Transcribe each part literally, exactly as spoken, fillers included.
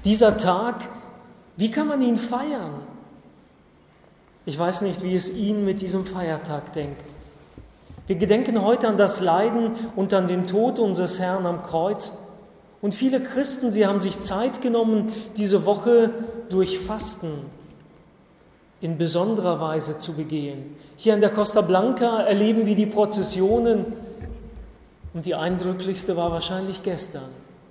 Dieser Tag, wie kann man ihn feiern? Ich weiß nicht, wie es Ihnen mit diesem Feiertag denkt. Wir gedenken heute an das Leiden und an den Tod unseres Herrn am Kreuz. Und viele Christen, sie haben sich Zeit genommen, diese Woche durch Fasten in besonderer Weise zu begehen. Hier an der Costa Blanca erleben wir die Prozessionen und die eindrücklichste war wahrscheinlich gestern.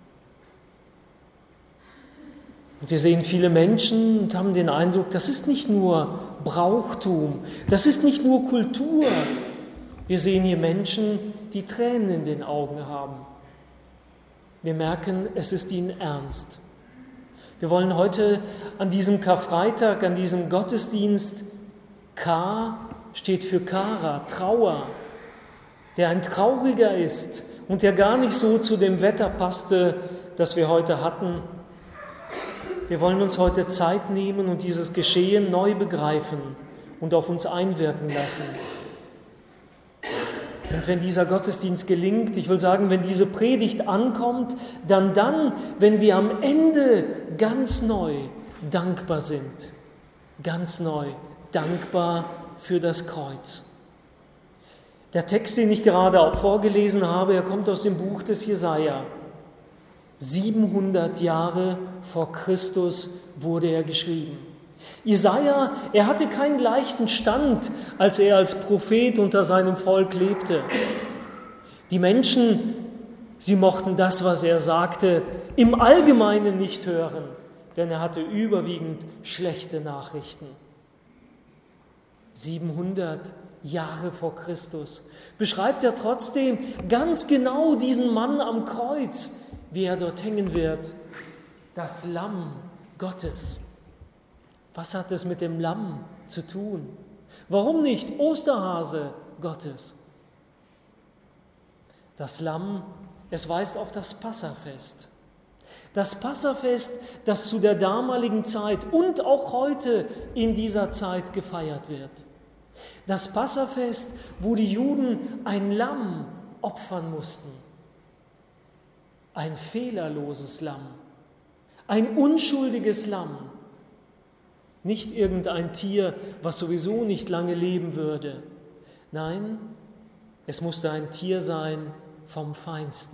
Und wir sehen viele Menschen und haben den Eindruck, das ist nicht nur Brauchtum, das ist nicht nur Kultur. Wir sehen hier Menschen, die Tränen in den Augen haben. Wir merken, es ist ihnen ernst. Wir wollen heute an diesem Karfreitag, an diesem Gottesdienst, K steht für Kara, Trauer, der ein Trauriger ist und der gar nicht so zu dem Wetter passte, das wir heute hatten. Wir wollen uns heute Zeit nehmen und dieses Geschehen neu begreifen und auf uns einwirken lassen. Und wenn dieser Gottesdienst gelingt, ich will sagen, wenn diese Predigt ankommt, dann dann, wenn wir am Ende ganz neu dankbar sind. Ganz neu dankbar für das Kreuz. Der Text, den ich gerade auch vorgelesen habe, er kommt aus dem Buch des Jesaja. siebenhundert Jahre vor Christus wurde er geschrieben. Jesaja, er hatte keinen leichten Stand, als er als Prophet unter seinem Volk lebte. Die Menschen, sie mochten das, was er sagte, im Allgemeinen nicht hören, denn er hatte überwiegend schlechte Nachrichten. siebenhundert Jahre vor Christus beschreibt er trotzdem ganz genau diesen Mann am Kreuz, wie er dort hängen wird. Das Lamm Gottes. Was hat es mit dem Lamm zu tun? Warum nicht Osterhase Gottes? Das Lamm, es weist auf das Passafest. Das Passafest, das zu der damaligen Zeit und auch heute in dieser Zeit gefeiert wird. Das Passafest, wo die Juden ein Lamm opfern mussten. Ein fehlerloses Lamm, ein unschuldiges Lamm. Nicht irgendein Tier, was sowieso nicht lange leben würde. Nein, es musste ein Tier sein vom Feinsten.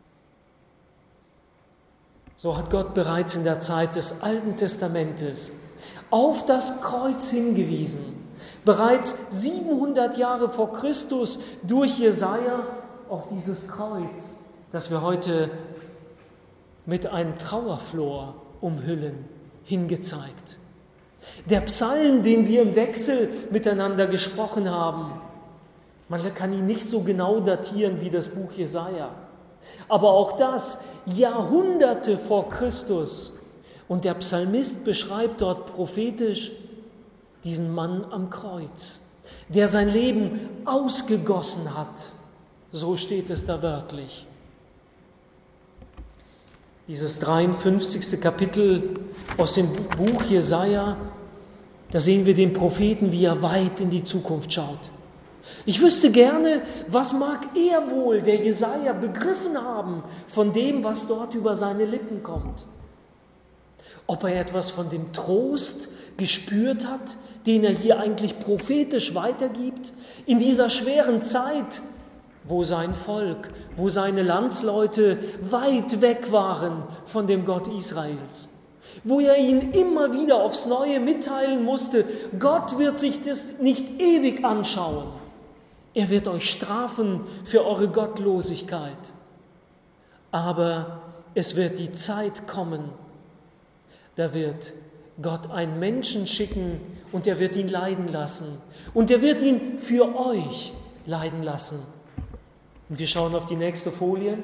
So hat Gott bereits in der Zeit des Alten Testamentes auf das Kreuz hingewiesen. Bereits siebenhundert Jahre vor Christus durch Jesaja auf dieses Kreuz, das wir heute mit einem Trauerflor umhüllen, hingezeigt. Der Psalm, den wir im Wechsel miteinander gesprochen haben, man kann ihn nicht so genau datieren wie das Buch Jesaja, aber auch das Jahrhunderte vor Christus. Und der Psalmist beschreibt dort prophetisch diesen Mann am Kreuz, der sein Leben ausgegossen hat. So steht es da wörtlich. Dieses dreiundfünfzigste Kapitel aus dem Buch Jesaja, da sehen wir den Propheten, wie er weit in die Zukunft schaut. Ich wüsste gerne, was mag er wohl, der Jesaja, begriffen haben von dem, was dort über seine Lippen kommt. Ob er etwas von dem Trost gespürt hat, den er hier eigentlich prophetisch weitergibt, in dieser schweren Zeit, wo sein Volk, wo seine Landsleute weit weg waren von dem Gott Israels, wo er ihnen immer wieder aufs Neue mitteilen musste, Gott wird sich das nicht ewig anschauen. Er wird euch strafen für eure Gottlosigkeit. Aber es wird die Zeit kommen, da wird Gott einen Menschen schicken und er wird ihn leiden lassen. Und er wird ihn für euch leiden lassen. Und wir schauen auf die nächste Folie.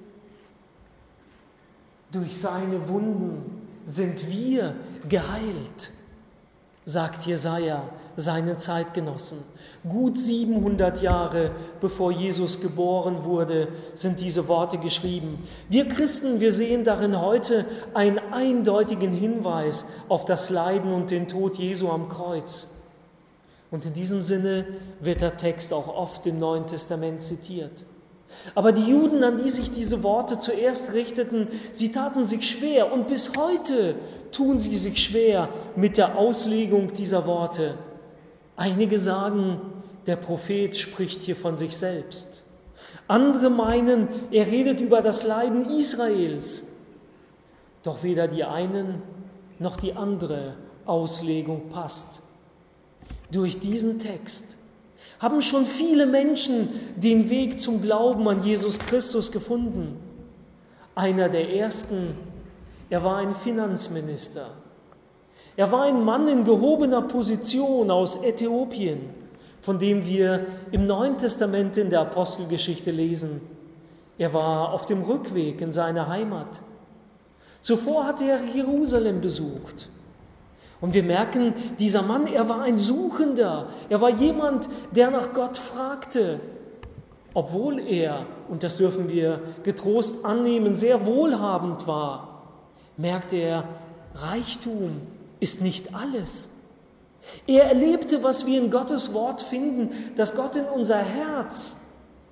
Durch seine Wunden sind wir geheilt, sagt Jesaja seinen Zeitgenossen. Gut siebenhundert Jahre bevor Jesus geboren wurde, sind diese Worte geschrieben. Wir Christen, wir sehen darin heute einen eindeutigen Hinweis auf das Leiden und den Tod Jesu am Kreuz. Und in diesem Sinne wird der Text auch oft im Neuen Testament zitiert. Aber die Juden, an die sich diese Worte zuerst richteten, sie taten sich schwer und bis heute tun sie sich schwer mit der Auslegung dieser Worte. Einige sagen, der Prophet spricht hier von sich selbst. Andere meinen, er redet über das Leiden Israels. Doch weder die einen noch die andere Auslegung passt. Durch diesen Text haben schon viele Menschen den Weg zum Glauben an Jesus Christus gefunden. Einer der ersten, er war ein Finanzminister. Er war ein Mann in gehobener Position aus Äthiopien, von dem wir im Neuen Testament in der Apostelgeschichte lesen. Er war auf dem Rückweg in seine Heimat. Zuvor hatte er Jerusalem besucht. Und wir merken, dieser Mann, er war ein Suchender. Er war jemand, der nach Gott fragte. Obwohl er, und das dürfen wir getrost annehmen, sehr wohlhabend war, merkte er, Reichtum ist nicht alles. Er erlebte, was wir in Gottes Wort finden, dass Gott in unser Herz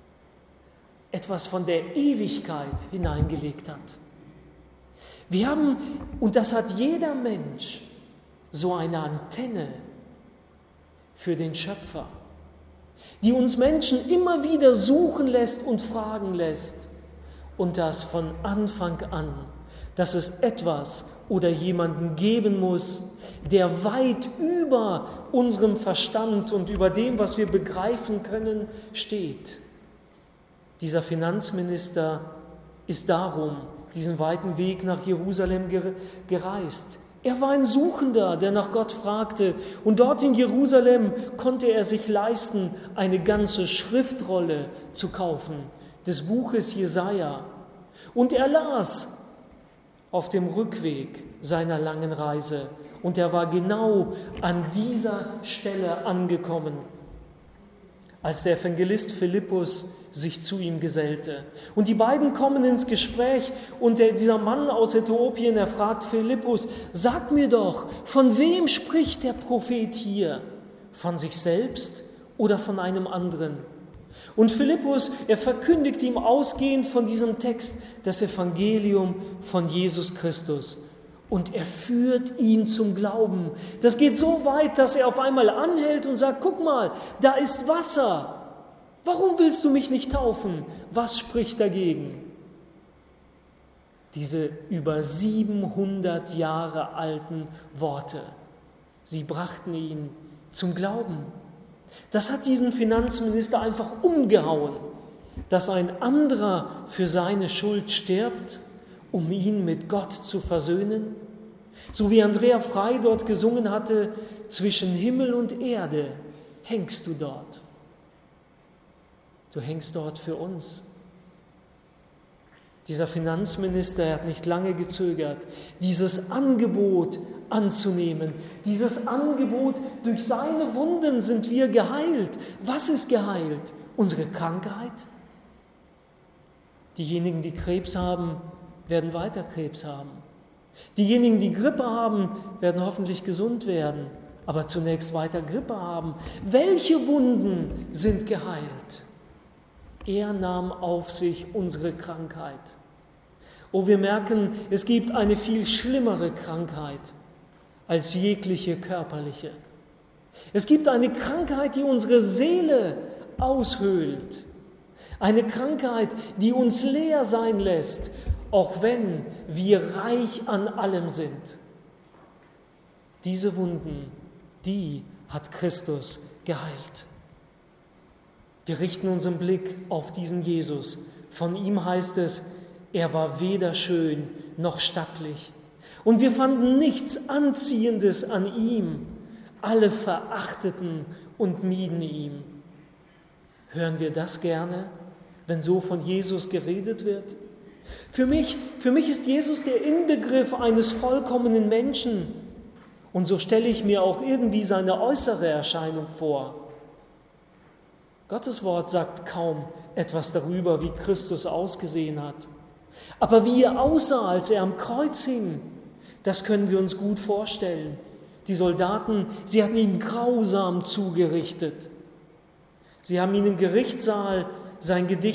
etwas von der Ewigkeit hineingelegt hat. Wir haben, und das hat jeder Mensch, so eine Antenne für den Schöpfer, die uns Menschen immer wieder suchen lässt und fragen lässt. Und das von Anfang an, dass es etwas oder jemanden geben muss, der weit über unserem Verstand und über dem, was wir begreifen können, steht. Dieser Finanzminister ist darum diesen weiten Weg nach Jerusalem gereist. Er war ein Suchender, der nach Gott fragte. Und dort in Jerusalem konnte er sich leisten, eine ganze Schriftrolle zu kaufen, des Buches Jesaja. Und er las auf dem Rückweg seiner langen Reise. Und er war genau an dieser Stelle angekommen, als der Evangelist Philippus sich zu ihm gesellte. Und die beiden kommen ins Gespräch und der, dieser Mann aus Äthiopien, er fragt Philippus, sag mir doch, von wem spricht der Prophet hier? Von sich selbst oder von einem anderen? Und Philippus, er verkündigt ihm ausgehend von diesem Text das Evangelium von Jesus Christus. Und er führt ihn zum Glauben. Das geht so weit, dass er auf einmal anhält und sagt, guck mal, da ist Wasser. Warum willst du mich nicht taufen? Was spricht dagegen? Diese über siebenhundert Jahre alten Worte, sie brachten ihn zum Glauben. Das hat diesen Finanzminister einfach umgehauen, dass ein anderer für seine Schuld stirbt, um ihn mit Gott zu versöhnen. So wie Andrea Frey dort gesungen hatte, zwischen Himmel und Erde hängst du dort. Du hängst dort für uns. Dieser Finanzminister hat nicht lange gezögert, dieses Angebot anzunehmen. Dieses Angebot, durch seine Wunden sind wir geheilt. Was ist geheilt? Unsere Krankheit? Diejenigen, die Krebs haben, werden weiter Krebs haben. Diejenigen, die Grippe haben, werden hoffentlich gesund werden, aber zunächst weiter Grippe haben. Welche Wunden sind geheilt? Er nahm auf sich unsere Krankheit. Oh, wir merken, es gibt eine viel schlimmere Krankheit als jegliche körperliche. Es gibt eine Krankheit, die unsere Seele aushöhlt. Eine Krankheit, die uns leer sein lässt, auch wenn wir reich an allem sind. Diese Wunden, die hat Christus geheilt. Wir richten unseren Blick auf diesen Jesus. Von ihm heißt es, er war weder schön noch stattlich. Und wir fanden nichts Anziehendes an ihm. Alle verachteten und mieden ihn. Hören wir das gerne, wenn so von Jesus geredet wird? Für mich, für mich ist Jesus der Inbegriff eines vollkommenen Menschen. Und so stelle ich mir auch irgendwie seine äußere Erscheinung vor. Gottes Wort sagt kaum etwas darüber, wie Christus ausgesehen hat. Aber wie er aussah, als er am Kreuz hing, das können wir uns gut vorstellen. Die Soldaten, sie hatten ihn grausam zugerichtet. Sie haben ihn im Gerichtssaal sein Gedicht,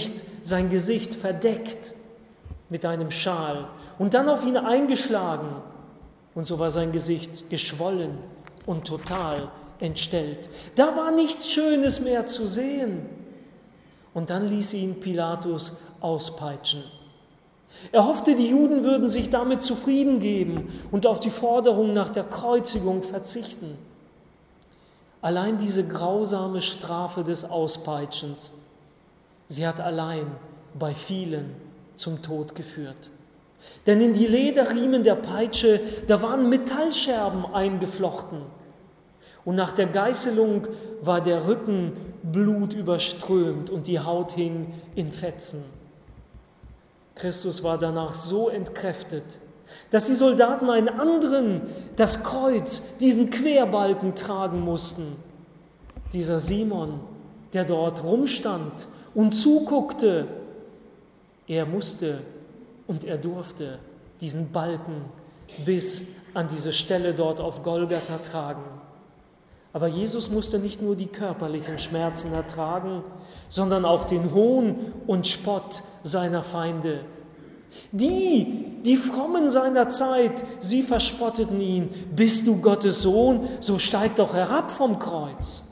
sein Gesicht verdeckt mit einem Schal und dann auf ihn eingeschlagen. Und so war sein Gesicht geschwollen und total entstellt. Da war nichts Schönes mehr zu sehen. Und dann ließ ihn Pilatus auspeitschen. Er hoffte, die Juden würden sich damit zufrieden geben und auf die Forderung nach der Kreuzigung verzichten. Allein diese grausame Strafe des Auspeitschens, sie hat allein bei vielen zum Tod geführt. Denn in die Lederriemen der Peitsche, da waren Metallscherben eingeflochten. Und nach der Geißelung war der Rücken blutüberströmt und die Haut hing in Fetzen. Christus war danach so entkräftet, dass die Soldaten einen anderen, das Kreuz, diesen Querbalken tragen mussten. Dieser Simon, der dort rumstand und zuguckte, er musste und er durfte diesen Balken bis an diese Stelle dort auf Golgatha tragen. Aber Jesus musste nicht nur die körperlichen Schmerzen ertragen, sondern auch den Hohn und Spott seiner Feinde. Die, die Frommen seiner Zeit, sie verspotteten ihn. Bist du Gottes Sohn, so steig doch herab vom Kreuz.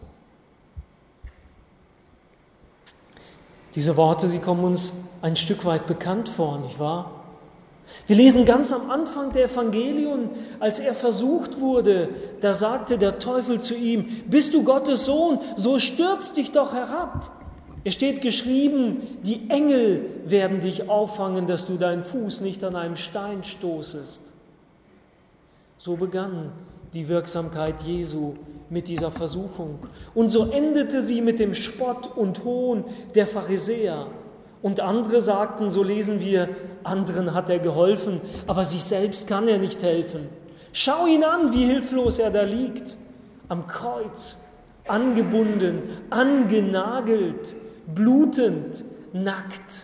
Diese Worte, sie kommen uns ein Stück weit bekannt vor, nicht wahr? Wir lesen ganz am Anfang der Evangelien, als er versucht wurde, da sagte der Teufel zu ihm, bist du Gottes Sohn, so stürz dich doch herab. Es steht geschrieben, die Engel werden dich auffangen, dass du deinen Fuß nicht an einem Stein stoßest. So begann die Wirksamkeit Jesu mit dieser Versuchung. Und so endete sie mit dem Spott und Hohn der Pharisäer. Und andere sagten, so lesen wir, anderen hat er geholfen, aber sich selbst kann er nicht helfen. Schau ihn an, wie hilflos er da liegt, am Kreuz, angebunden, angenagelt, blutend, nackt.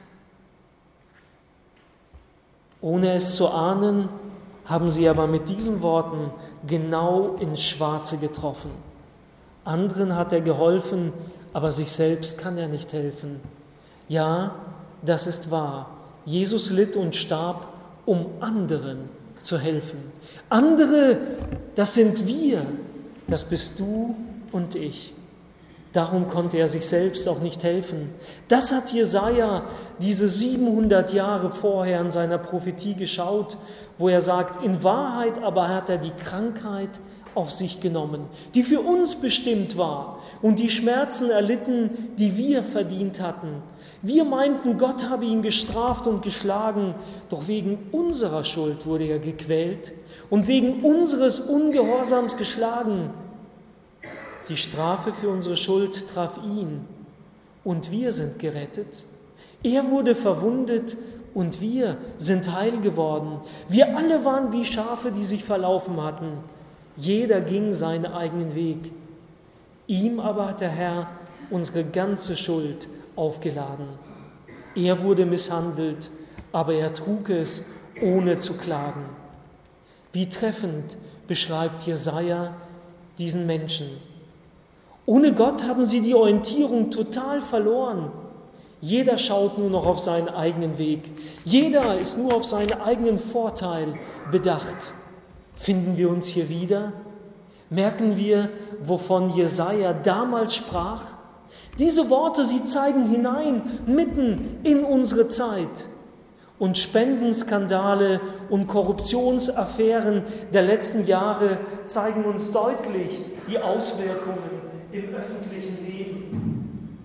Ohne es zu ahnen, haben sie aber mit diesen Worten genau ins Schwarze getroffen. Anderen hat er geholfen, aber sich selbst kann er nicht helfen. Ja, das ist wahr. Jesus litt und starb, um anderen zu helfen. Andere, das sind wir, das bist du und ich. Darum konnte er sich selbst auch nicht helfen. Das hat Jesaja diese siebenhundert Jahre vorher in seiner Prophetie geschaut, wo er sagt, in Wahrheit aber hat er die Krankheit auf sich genommen, die für uns bestimmt war und die Schmerzen erlitten, die wir verdient hatten. Wir meinten, Gott habe ihn gestraft und geschlagen, doch wegen unserer Schuld wurde er gequält und wegen unseres Ungehorsams geschlagen. Die Strafe für unsere Schuld traf ihn und wir sind gerettet. Er wurde verwundet und wir sind heil geworden. Wir alle waren wie Schafe, die sich verlaufen hatten. Jeder ging seinen eigenen Weg. Ihm aber hat der Herr unsere ganze Schuld aufgeladen. Er wurde misshandelt, aber er trug es, ohne zu klagen. Wie treffend beschreibt Jesaja diesen Menschen. Ohne Gott haben sie die Orientierung total verloren. Jeder schaut nur noch auf seinen eigenen Weg. Jeder ist nur auf seinen eigenen Vorteil bedacht. Finden wir uns hier wieder? Merken wir, wovon Jesaja damals sprach? Diese Worte, sie zeigen hinein, mitten in unsere Zeit. Und Spendenskandale und Korruptionsaffären der letzten Jahre zeigen uns deutlich die Auswirkungen im öffentlichen Leben.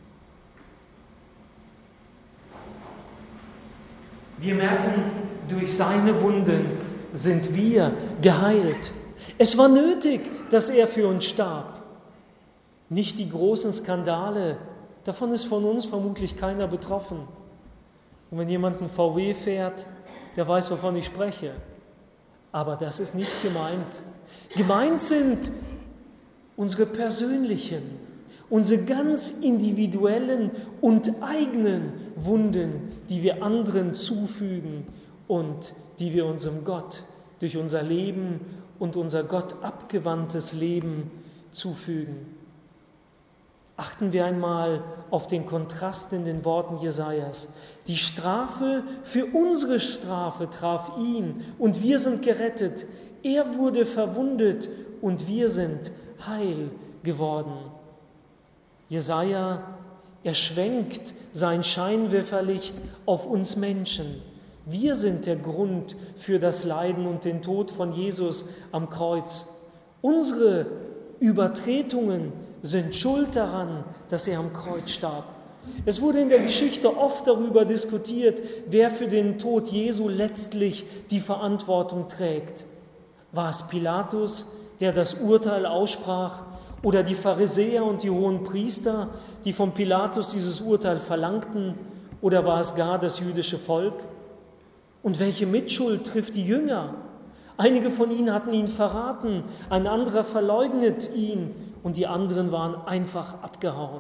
Wir merken, durch seine Wunden sind wir geheilt. Es war nötig, dass er für uns starb. Nicht die großen Skandale, davon ist von uns vermutlich keiner betroffen. Und wenn jemand einen V W fährt, der weiß, wovon ich spreche. Aber das ist nicht gemeint. Gemeint sind unsere persönlichen, unsere ganz individuellen und eigenen Wunden, die wir anderen zufügen und die wir unserem Gott durch unser Leben und unser Gott abgewandtes Leben zufügen. Achten wir einmal auf den Kontrast in den Worten Jesajas. Die Strafe für unsere Strafe traf ihn und wir sind gerettet. Er wurde verwundet und wir sind heil geworden. Jesaja, er schwenkt sein Scheinwerferlicht auf uns Menschen. Wir sind der Grund für das Leiden und den Tod von Jesus am Kreuz. Unsere Übertretungen sind schuld daran, dass er am Kreuz starb. Es wurde in der Geschichte oft darüber diskutiert, wer für den Tod Jesu letztlich die Verantwortung trägt. War es Pilatus, der das Urteil aussprach, oder die Pharisäer und die hohen Priester, die von Pilatus dieses Urteil verlangten, oder war es gar das jüdische Volk? Und welche Mitschuld trifft die Jünger? Einige von ihnen hatten ihn verraten, ein anderer verleugnet ihn und die anderen waren einfach abgehauen.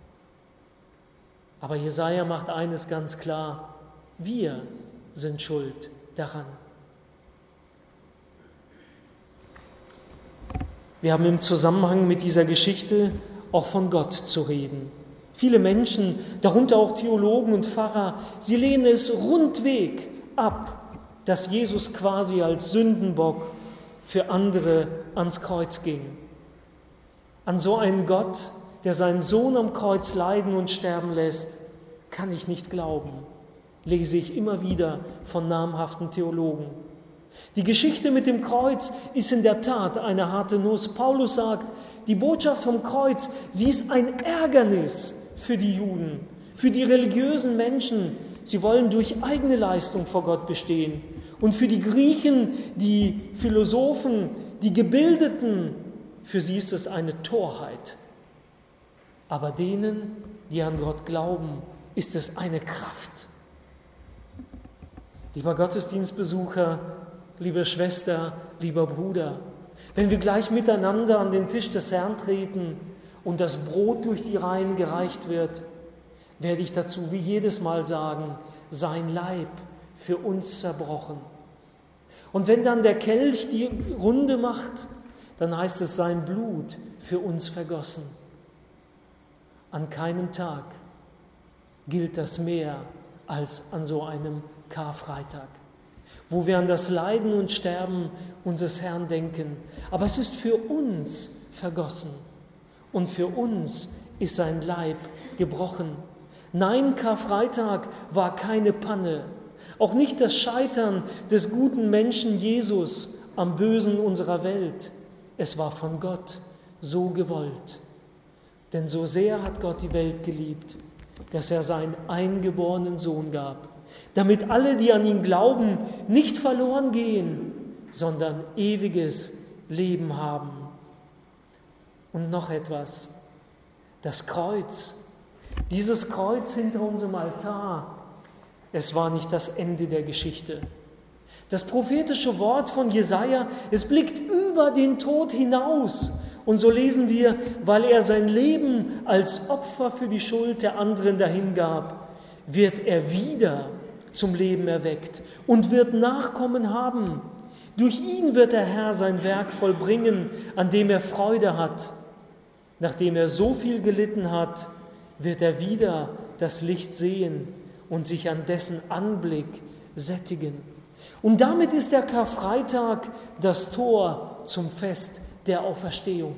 Aber Jesaja macht eines ganz klar: Wir sind schuld daran. Wir haben im Zusammenhang mit dieser Geschichte auch von Gott zu reden. Viele Menschen, darunter auch Theologen und Pfarrer, sie lehnen es rundweg ab, dass Jesus quasi als Sündenbock für andere ans Kreuz ging. An so einen Gott, der seinen Sohn am Kreuz leiden und sterben lässt, kann ich nicht glauben, lese ich immer wieder von namhaften Theologen. Die Geschichte mit dem Kreuz ist in der Tat eine harte Nuss. Paulus sagt, die Botschaft vom Kreuz, sie ist ein Ärgernis für die Juden, für die religiösen Menschen. Sie wollen durch eigene Leistung vor Gott bestehen. Und für die Griechen, die Philosophen, die Gebildeten, für sie ist es eine Torheit. Aber denen, die an Gott glauben, ist es eine Kraft. Lieber Gottesdienstbesucher, liebe Schwester, lieber Bruder, wenn wir gleich miteinander an den Tisch des Herrn treten und das Brot durch die Reihen gereicht wird, werde ich dazu wie jedes Mal sagen, sein Leib für uns zerbrochen. Und wenn dann der Kelch die Runde macht, dann heißt es sein Blut für uns vergossen. An keinem Tag gilt das mehr als an so einem Karfreitag, wo wir an das Leiden und Sterben unseres Herrn denken. Aber es ist für uns vergossen und für uns ist sein Leib gebrochen. Nein, Karfreitag war keine Panne, auch nicht das Scheitern des guten Menschen Jesus am Bösen unserer Welt. Es war von Gott so gewollt. Denn so sehr hat Gott die Welt geliebt, dass er seinen eingeborenen Sohn gab, damit alle, die an ihn glauben, nicht verloren gehen, sondern ewiges Leben haben. Und noch etwas, das Kreuz, dieses Kreuz hinter unserem Altar, es war nicht das Ende der Geschichte. Das prophetische Wort von Jesaja, es blickt über den Tod hinaus. Und so lesen wir, weil er sein Leben als Opfer für die Schuld der anderen dahingab, wird er wieder zum Leben erweckt und wird Nachkommen haben. Durch ihn wird der Herr sein Werk vollbringen, an dem er Freude hat. Nachdem er so viel gelitten hat, wird er wieder das Licht sehen und sich an dessen Anblick sättigen. Und damit ist der Karfreitag das Tor zum Fest der Auferstehung.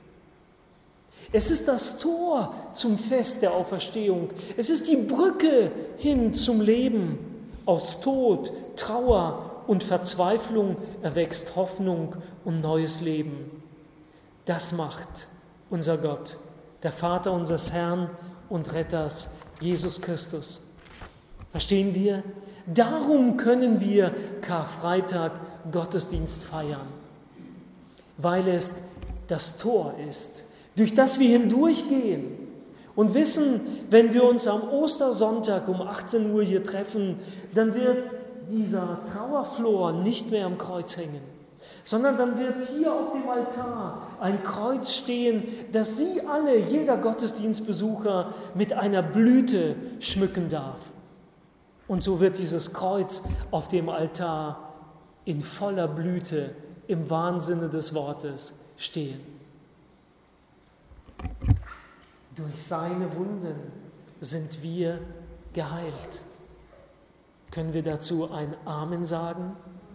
Es ist das Tor zum Fest der Auferstehung. Es ist die Brücke hin zum Leben. Aus Tod, Trauer und Verzweiflung erwächst Hoffnung und neues Leben. Das macht unser Gott, der Vater unseres Herrn und Retters, Jesus Christus. Verstehen wir? Darum können wir Karfreitag Gottesdienst feiern, weil es das Tor ist, durch das wir hindurchgehen und wissen, wenn wir uns am Ostersonntag um achtzehn Uhr hier treffen, dann wird dieser Trauerflor nicht mehr am Kreuz hängen, sondern dann wird hier auf dem Altar ein Kreuz stehen, das Sie alle, jeder Gottesdienstbesucher, mit einer Blüte schmücken darf. Und so wird dieses Kreuz auf dem Altar in voller Blüte, im wahren Sinne des Wortes, stehen. Durch seine Wunden sind wir geheilt. Können wir dazu ein Amen sagen?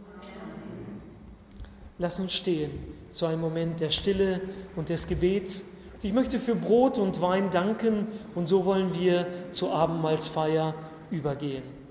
Lass uns stehen zu einem Moment der Stille und des Gebets. Ich möchte für Brot und Wein danken und so wollen wir zur Abendmahlsfeier übergehen.